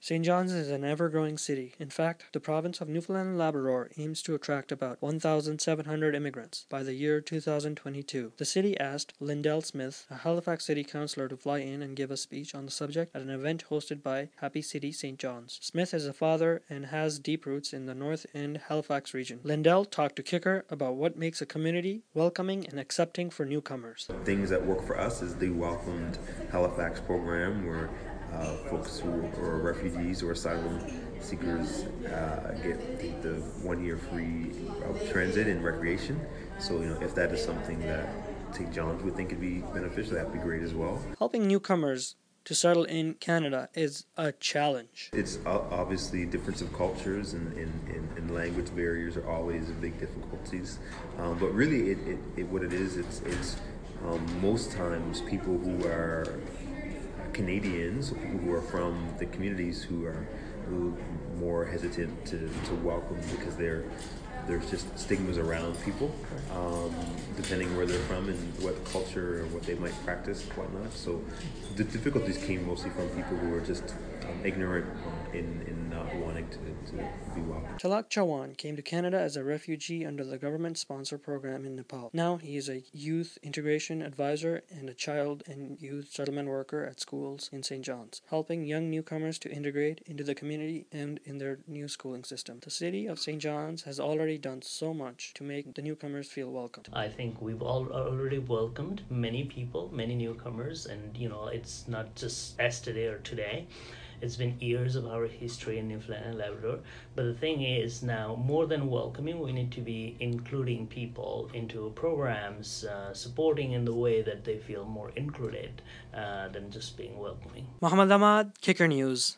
St. John's is an ever-growing city. In fact, the province of Newfoundland and Labrador aims to attract about 1,700 immigrants by the year 2022. The city asked Lindell Smith, a Halifax City Councillor, to fly in and give a speech on the subject at an event hosted by Happy City St. John's. Smith is a father and has deep roots in the North End Halifax region. Lindell talked to Kicker about what makes a community welcoming and accepting for newcomers. Things that work for us is the Welcomed Halifax program, where folks who are refugees or asylum seekers get the 1 year free transit and recreation. So, if that is something that St. John's would think would be beneficial, that'd be great as well. Helping newcomers to settle in Canada is a challenge. It's obviously difference of cultures and language barriers are always big difficulties. But really, what it is, it's most times people who are Canadians, or people who are from the communities who are more hesitant to welcome, because there's just stigmas around people, depending where they're from and what culture or what they might practice and whatnot. So the difficulties came mostly from people who were just ignorant in not wanting to be welcome. Talak Chawan came to Canada as a refugee under the government-sponsored program in Nepal. Now he is a youth integration advisor and a child and youth settlement worker at schools in St. John's, helping young newcomers to integrate into the community and in their new schooling system. The city of St. John's has already done so much to make the newcomers feel welcomed. I think we've already welcomed many people, many newcomers, and it's not just yesterday or today. It's been years of our history in Newfoundland and Labrador. But the thing is, now, more than welcoming, we need to be including people into programs, supporting in the way that they feel more included than just being welcoming. Mohammad Ahmad, Kicker News.